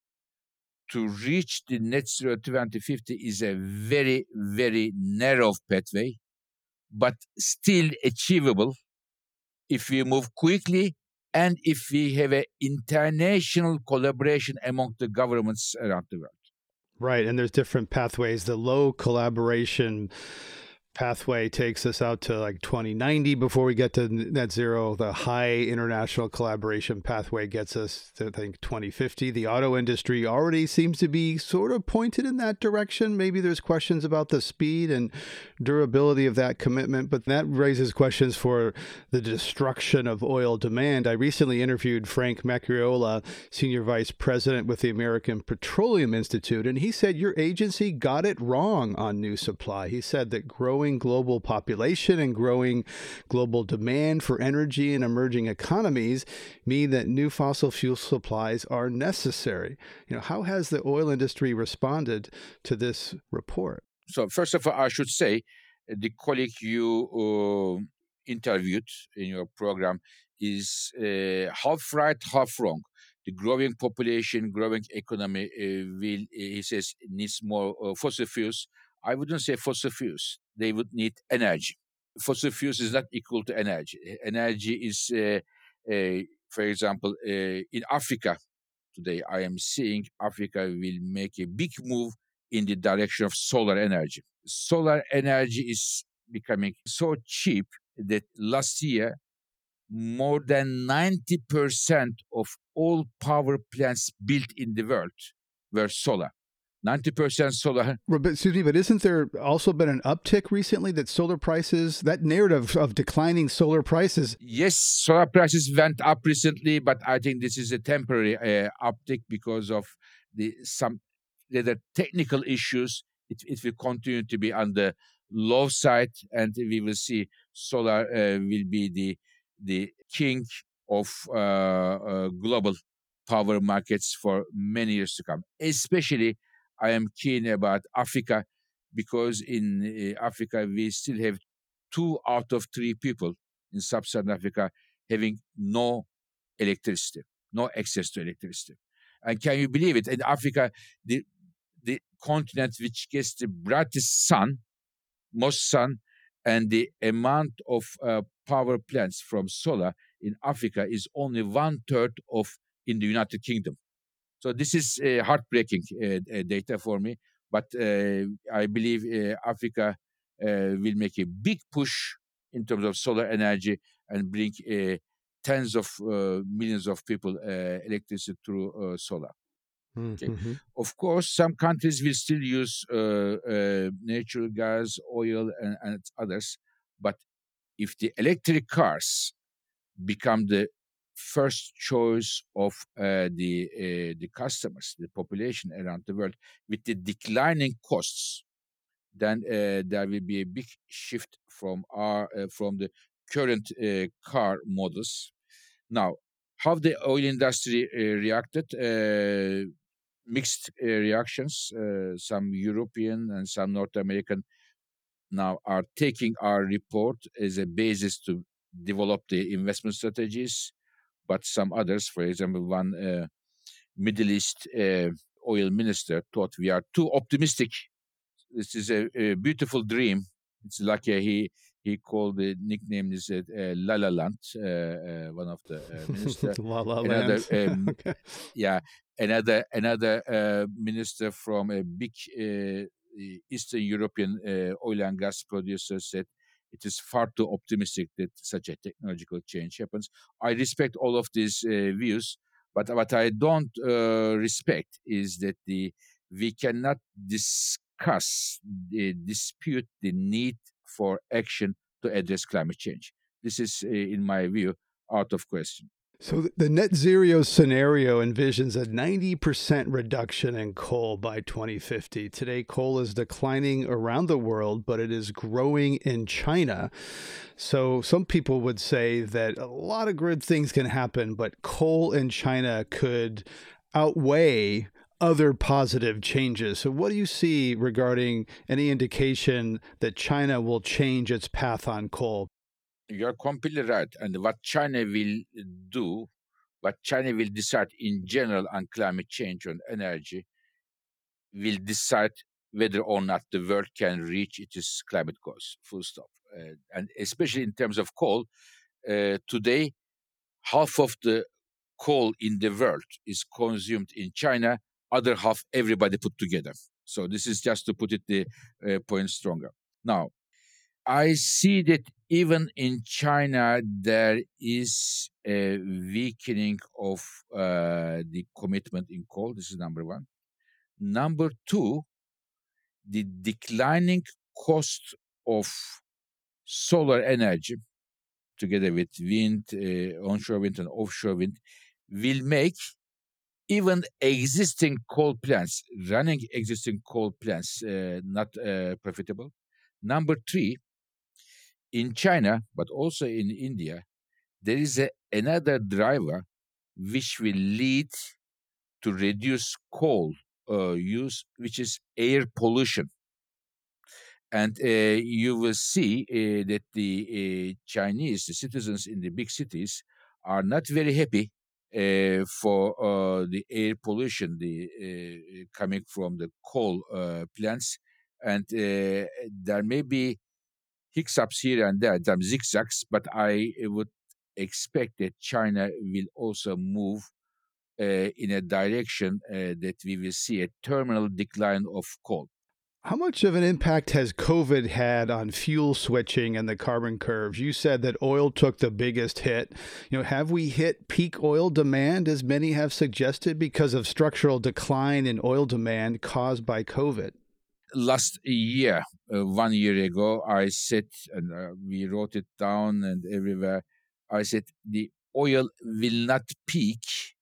Speaker 3: to reach the net zero twenty fifty is a very, very narrow pathway, but still achievable if we move quickly and if we have an international collaboration among the governments around the world.
Speaker 2: Right, and there's different pathways. The low collaboration pathway takes us out to like twenty ninety before we get to net zero. The high international collaboration pathway gets us to, I think, twenty fifty. The auto industry already seems to be sort of pointed in that direction. Maybe there's questions about the speed and durability of that commitment, but that raises questions for the destruction of oil demand. I recently interviewed Frank Macchiola, Senior Vice President with the American Petroleum Institute, and he said your agency got it wrong on new supply. He said that growing global population and growing global demand for energy in emerging economies mean that new fossil fuel supplies are necessary. You know, how has the oil industry responded to this report?
Speaker 3: So first of all, I should say the colleague you uh, interviewed in your program is uh, half right, half wrong. The growing population, growing economy uh, will, he says, needs more uh, fossil fuels. I wouldn't say fossil fuels. They would need energy. Fossil fuels is not equal to energy. Energy is, uh, uh, for example, uh, in Africa today, I am seeing Africa will make a big move in the direction of solar energy. Solar energy is becoming so cheap that last year, more than ninety percent of all power plants built in the world were solar. ninety percent solar.
Speaker 2: But, excuse me, but isn't there also been an uptick recently that solar prices, that narrative of declining solar prices?
Speaker 3: Yes, solar prices went up recently, but I think this is a temporary uh, uptick because of the some the technical issues. It, it will continue to be on the low side, and we will see solar uh, will be the the king of uh, uh, global power markets for many years to come. Especially, I am keen about Africa because in uh, Africa we still have two out of three people in sub-Saharan Africa having no electricity, no access to electricity. And can you believe it? In Africa, the the continent which gets the brightest sun, most sun, and the amount of uh, power plants from solar in Africa is only one third of in the United Kingdom. So this is uh, heartbreaking uh, data for me. But uh, I believe uh, Africa uh, will make a big push in terms of solar energy and bring uh, tens of uh, millions of people uh, electricity through uh, solar. Okay.
Speaker 2: Mm-hmm.
Speaker 3: Of course, some countries will still use uh, uh, natural gas, oil, and, and others. But if the electric cars become the first choice of uh, the uh, the customers, the population around the world, with the declining costs, then uh, there will be a big shift from our uh, from the current uh, car models. Now, how the oil industry uh, reacted? Uh, mixed uh, reactions. Uh, some European and some North American now are taking our report as a basis to develop the investment strategies, but some others, for example, one uh, Middle East uh, oil minister thought we are too optimistic. This is a, a beautiful dream. It's like a, he he called the nickname is uh, uh, La La Land, uh, uh, one of the uh, minister.
Speaker 2: La La
Speaker 3: another,
Speaker 2: Land.
Speaker 3: um,
Speaker 2: Okay.
Speaker 3: yeah, another another uh, minister from a big uh, Eastern European uh, oil and gas producer said it is far too optimistic that such a technological change happens. I respect all of these uh, views, but what I don't uh, respect is that the we cannot discuss, the, dispute the need for action to address climate change. This is, uh, in my view, out of question.
Speaker 2: So th- the net zero scenario envisions a ninety percent reduction in coal by twenty fifty. Today, coal is declining around the world, but it is growing in China. So some people would say that a lot of good things can happen, but coal in China could outweigh other positive changes. So what do you see regarding any indication that China will change its path on coal?
Speaker 3: You're completely right. And what China will do, what China will decide in general on climate change and energy, will decide whether or not the world can reach its climate goals, full stop. Uh, and especially in terms of coal, uh, today, half of the coal in the world is consumed in China, other half everybody put together. So this is just to put it the uh, point stronger. Now, I see that even in China, there is a weakening of uh, the commitment in coal. This is number one. Number two, the declining cost of solar energy, together with wind, uh, onshore wind and offshore wind, will make even existing coal plants, running existing coal plants, uh, not uh, profitable. Number three, in China, but also in India, there is a, another driver which will lead to reduce coal uh, use, which is air pollution. And uh, you will see uh, that the uh, Chinese, the citizens in the big cities, are not very happy uh, for uh, the air pollution the, uh, coming from the coal uh, plants. And uh, there may be hiccups here and there, some zigzags, but I would expect that China will also move uh, in a direction uh, that we will see a terminal decline of coal.
Speaker 2: How much of an impact has COVID had on fuel switching and the carbon curves? You said that oil took the biggest hit. You know, have we hit peak oil demand, as many have suggested, because of structural decline in oil demand caused by COVID?
Speaker 3: Last year, uh, one year ago, I said, and uh, we wrote it down and everywhere, I said the oil will not peak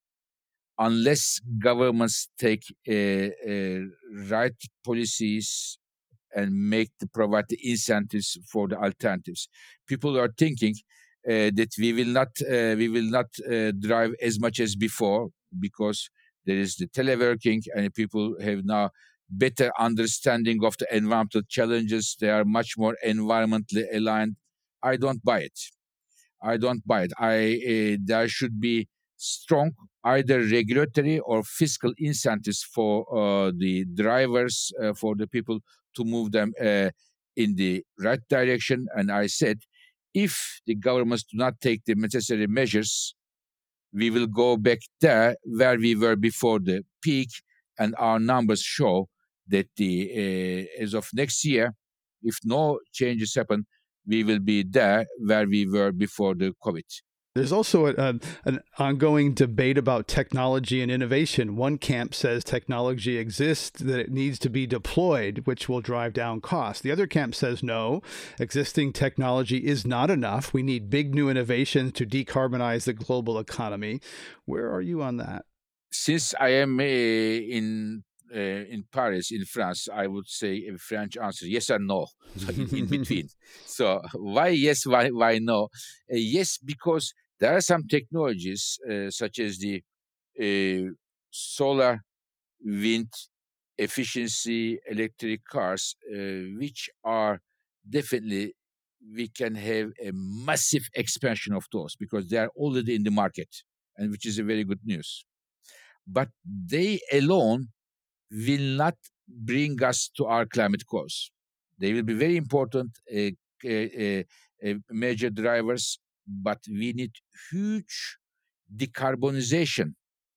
Speaker 3: unless governments take uh, uh, right policies and make the provide the incentives for the alternatives. People are thinking uh, that we will not uh, we will not uh, drive as much as before because there is the teleworking and people have now better understanding of the environmental challenges. They are much more environmentally aligned. I don't buy it. I don't buy it. I uh, there should be strong either regulatory or fiscal incentives for uh, the drivers, uh, for the people to move them uh, in the right direction. And I said, if the governments do not take the necessary measures, we will go back there where we were before the peak, and our numbers show that the uh, as of next year, if no changes happen, we will be there where we were before the COVID.
Speaker 2: There's also a, a, an ongoing debate about technology and innovation. One camp says technology exists, that it needs to be deployed, which will drive down costs. The other camp says no, existing technology is not enough. We need big new innovations to decarbonize the global economy. Where are you on that?
Speaker 3: Since I am uh, in uh, in Paris, in France, I would say a French answer, yes and no, so in, in between. So why yes, why, why no? Uh, yes, because there are some technologies uh, such as the uh, solar, wind, efficiency, electric cars, uh, which are definitely we can have a massive expansion of those because they are already in the market, and which is a very good news. But they alone will not bring us to our climate goals. They will be very important uh, uh, uh, major drivers, but we need huge decarbonization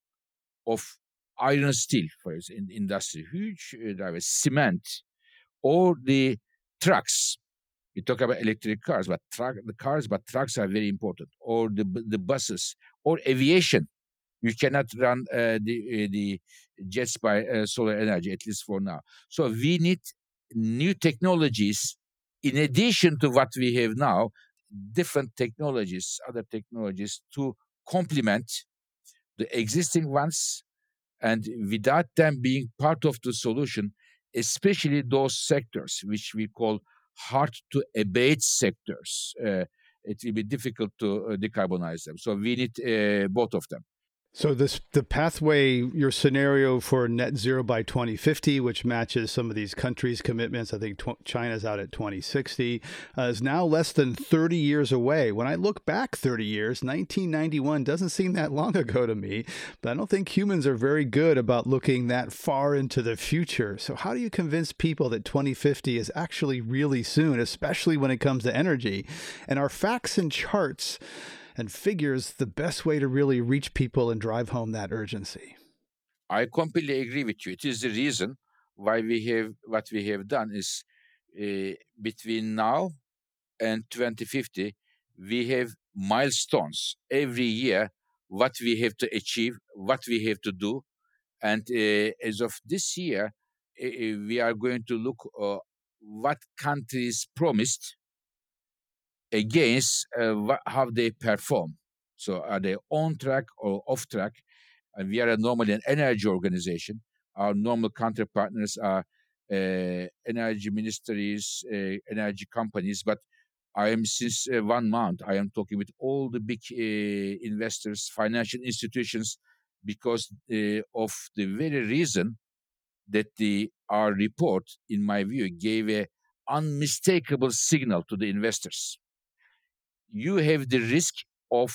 Speaker 3: of iron steel, for example, in industry, huge uh, drivers, cement, or the trucks. We talk about electric cars, but truck, the cars, but trucks are very important, or the the buses, or aviation. You cannot run uh, the uh, the jets by uh, solar energy, at least for now. So we need new technologies in addition to what we have now, different technologies, other technologies to complement the existing ones, and without them being part of the solution, especially those sectors which we call hard to abate sectors, uh, it will be difficult to uh, decarbonize them. So we need uh, both of them.
Speaker 2: So this the pathway, your scenario for net zero by twenty fifty, which matches some of these countries' commitments. I think tw- China's out at twenty sixty, uh, is now less than thirty years away. When I look back thirty years, nineteen ninety-one doesn't seem that long ago to me, but I don't think humans are very good about looking that far into the future. So how do you convince people that twenty fifty is actually really soon, especially when it comes to energy? And are facts and charts and figures the best way to really reach people and drive home that urgency?
Speaker 3: I completely agree with you. It is the reason why we have what we have done is uh, between now and twenty fifty, we have milestones every year, what we have to achieve, what we have to do. And uh, as of this year, uh, we are going to look uh, what countries promised against uh, wh- how they perform. So are they on track or off track? And we are normally an energy organization. Our normal counterpartners are uh, energy ministries, uh, energy companies. But I am since uh, one month, I am talking with all the big uh, investors, financial institutions, because uh, of the very reason that the our report, in my view, gave a unmistakable signal to the investors. You have the risk of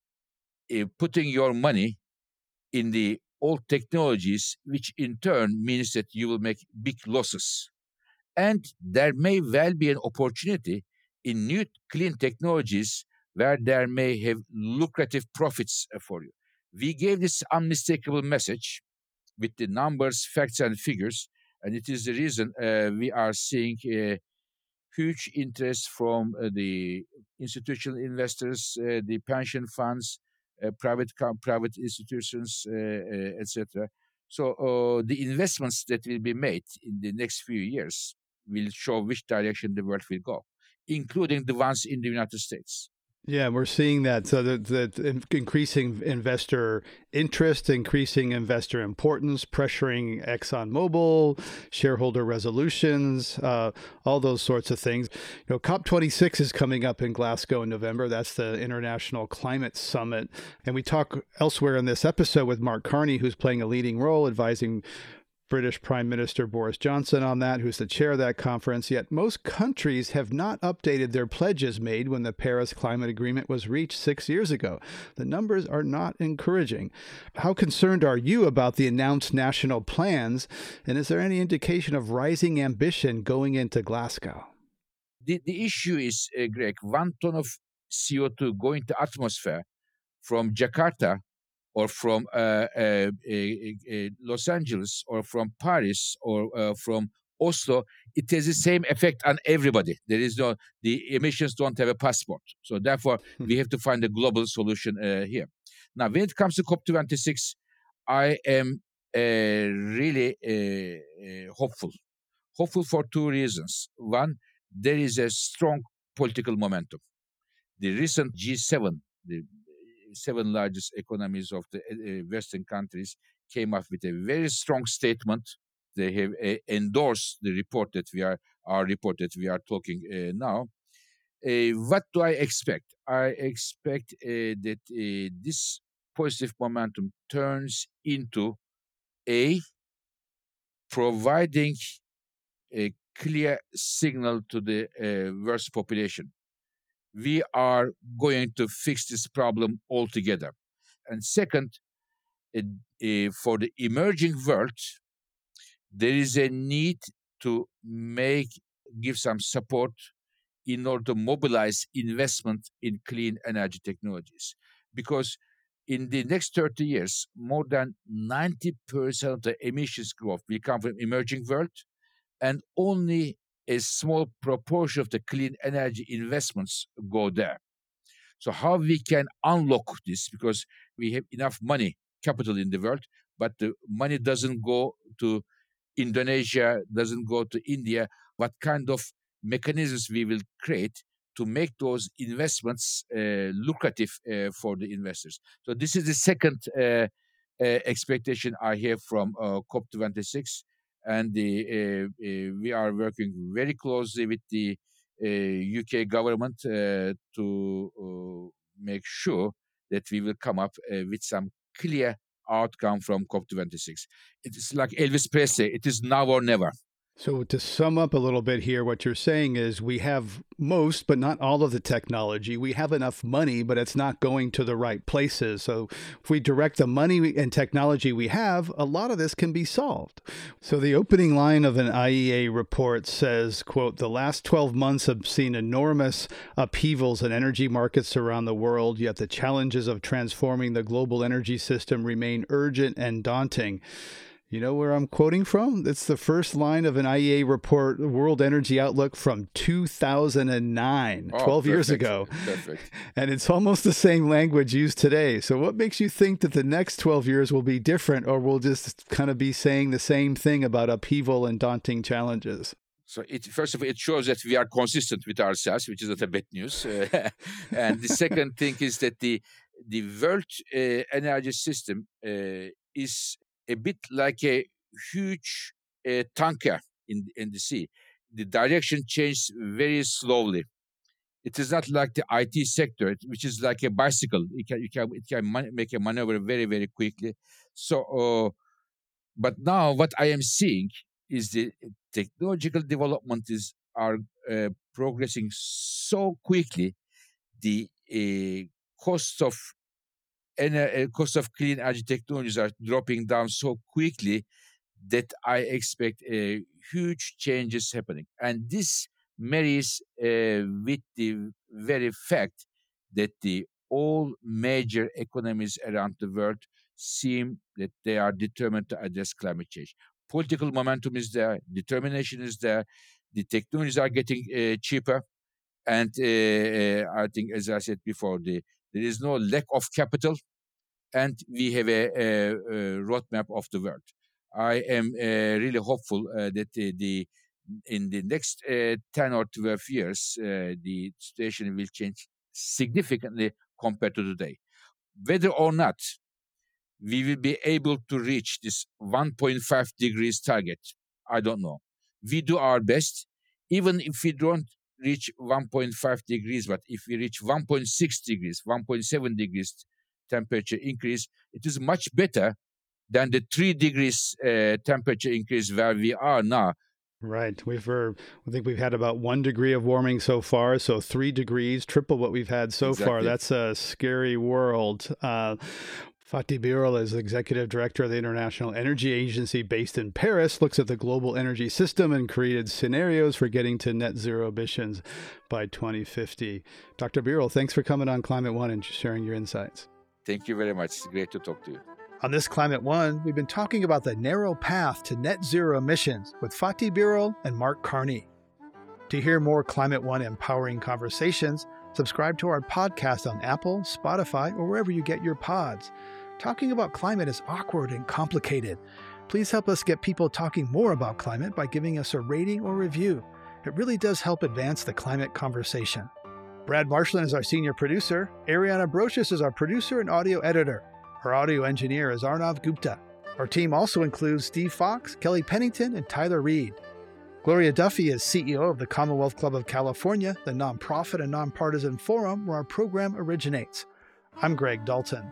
Speaker 3: uh, putting your money in the old technologies, which in turn means that you will make big losses. And there may well be an opportunity in new clean technologies where there may have lucrative profits uh, for you. We gave this unmistakable message with the numbers, facts, and figures, and it is the reason uh, we are seeing uh, huge interest from uh, the institutional investors, uh, the pension funds, uh, private com- private institutions, uh, uh, et cetera. So uh, the investments that will be made in the next few years will show which direction the world will go, including the ones in the United States.
Speaker 2: Yeah, we're seeing that. So the, the increasing investor interest, increasing investor importance, pressuring ExxonMobil, shareholder resolutions, uh, all those sorts of things. You know, COP twenty-six is coming up in Glasgow in November. That's the International Climate Summit. And we talk elsewhere in this episode with Mark Carney, who's playing a leading role advising British Prime Minister Boris Johnson on that, who's the chair of that conference. Yet most countries have not updated their pledges made when the Paris Climate Agreement was reached six years ago. The numbers are not encouraging. How concerned are you about the announced national plans? And is there any indication of rising ambition going into Glasgow?
Speaker 3: The, the issue is, uh, Greg, one ton of C O two going to atmosphere from Jakarta or from uh, uh, uh, uh, Los Angeles, or from Paris, or uh, from Oslo, it has the same effect on everybody. There is no, the emissions don't have a passport. So therefore, we have to find a global solution uh, here. Now, when it comes to COP twenty-six, I am uh, really uh, uh, hopeful. Hopeful for two reasons. One, there is a strong political momentum. The recent G seven, the seven largest economies of the uh, Western countries, came up with a very strong statement. They have uh, endorsed the report that we are, our report that we are talking uh, now. Uh, what do I expect? I expect uh, that uh, this positive momentum turns into a providing a clear signal to the uh, world's population. We are going to fix this problem altogether. And second, uh, uh, for the emerging world, there is a need to make, give some support in order to mobilize investment in clean energy technologies. Because in the next thirty years, more than ninety percent of the emissions growth will come from emerging world, and only a small proportion of the clean energy investments go there. So how we can unlock this, because we have enough money, capital in the world, but the money doesn't go to Indonesia, doesn't go to India. What kind of mechanisms we will create to make those investments uh, lucrative uh, for the investors? So this is the second uh, uh, expectation I have from uh, COP twenty-six. And the, uh, uh, we are working very closely with the uh, U K government uh, to uh, make sure that we will come up uh, with some clear outcome from COP twenty-six. It is like Elvis Presley, it is now or never.
Speaker 2: So to sum up a little bit here, what you're saying is we have most, but not all of the technology. We have enough money, but it's not going to the right places. So if we direct the money and technology we have, a lot of this can be solved. So the opening line of an I E A report says, quote, "The last twelve months have seen enormous upheavals in energy markets around the world, yet the challenges of transforming the global energy system remain urgent and daunting." You know where I'm quoting from? It's the first line of an I E A report, World Energy Outlook from two thousand nine,
Speaker 3: oh,
Speaker 2: twelve
Speaker 3: perfect,
Speaker 2: years ago.
Speaker 3: Perfect.
Speaker 2: And it's almost the same language used today. So what makes you think that the next twelve years will be different, or we'll just kind of be saying the same thing about upheaval and daunting challenges?
Speaker 3: So it, first of all, it shows that we are consistent with ourselves, which is not a bad news. Uh, and the second thing is that the, the world uh, energy system uh, is a bit like a huge uh, tanker in, in the sea. The direction changes very slowly. It is not like the I T sector, which is like a bicycle. It can, it can, it can man- make a maneuver very, very quickly. So, uh, but now what I am seeing is the technological development is are uh, progressing so quickly. The uh, cost of And uh, cost of clean energy technologies are dropping down so quickly that I expect uh, huge changes happening. And this marries uh, with the very fact that the all major economies around the world seem that they are determined to address climate change. Political momentum is there, determination is there, the technologies are getting uh, cheaper, and uh, uh, I think, as I said before, the, there is no lack of capital, and we have a, a, a roadmap of the world. I am uh, really hopeful uh, that uh, the in the next uh, ten or twelve years, uh, the situation will change significantly compared to today. Whether or not we will be able to reach this one point five degrees target, I don't know. We do our best, even if we don't reach one point five degrees, but if we reach one point six degrees, one point seven degrees temperature increase, it is much better than the three degrees uh, temperature increase where we are now.
Speaker 2: Right. We've, uh, I think we've had about one degree of warming so far. So three degrees, triple what we've had so
Speaker 3: Exactly.
Speaker 2: far. That's a scary world. Uh, Fatih Birol is Executive Director of the International Energy Agency based in Paris, looks at the global energy system and created scenarios for getting to net zero emissions by twenty fifty. Doctor Birol, thanks for coming on Climate One and sharing your insights.
Speaker 3: Thank you very much. It's great to talk to you.
Speaker 2: On this Climate One, we've been talking about the narrow path to net zero emissions with Fatih Birol and Mark Carney. To hear more Climate One empowering conversations, subscribe to our podcast on Apple, Spotify, or wherever you get your pods. Talking about climate is awkward and complicated. Please help us get people talking more about climate by giving us a rating or review. It really does help advance the climate conversation. Brad Marshland is our senior producer. Ariana Brocious is our producer and audio editor. Our audio engineer is Arnav Gupta. Our team also includes Steve Fox, Kelly Pennington, and Tyler Reed. Gloria Duffy is C E O of the Commonwealth Club of California, the nonprofit and nonpartisan forum where our program originates. I'm Greg Dalton.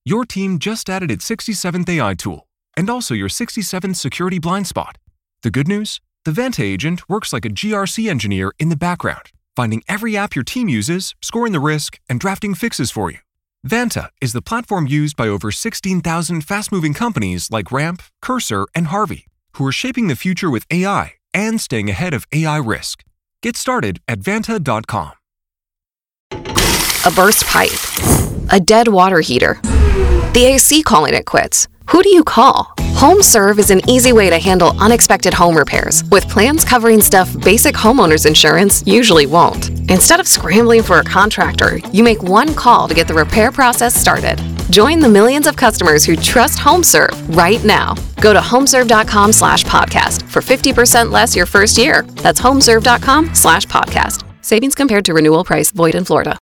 Speaker 10: Your team just added its sixty-seventh A I tool, and also your sixty-seventh security blind spot. The good news? The Vanta agent works like a G R C engineer in the background, finding every app your team uses, scoring the risk, and drafting fixes for you. Vanta is the platform used by over sixteen thousand fast-moving companies like Ramp, Cursor, and Harvey, who are shaping the future with A I and staying ahead of A I risk. Get started at vanta dot com.
Speaker 11: A burst pipe. A dead water heater. The A C calling it quits. Who do you call? HomeServe is an easy way to handle unexpected home repairs with plans covering stuff basic homeowners insurance usually won't. Instead of scrambling for a contractor, you make one call to get the repair process started. Join the millions of customers who trust HomeServe right now. Go to homeserve dot com slash podcast for fifty percent less your first year. That's homeserve dot com slash podcast. Savings compared to renewal price void in Florida.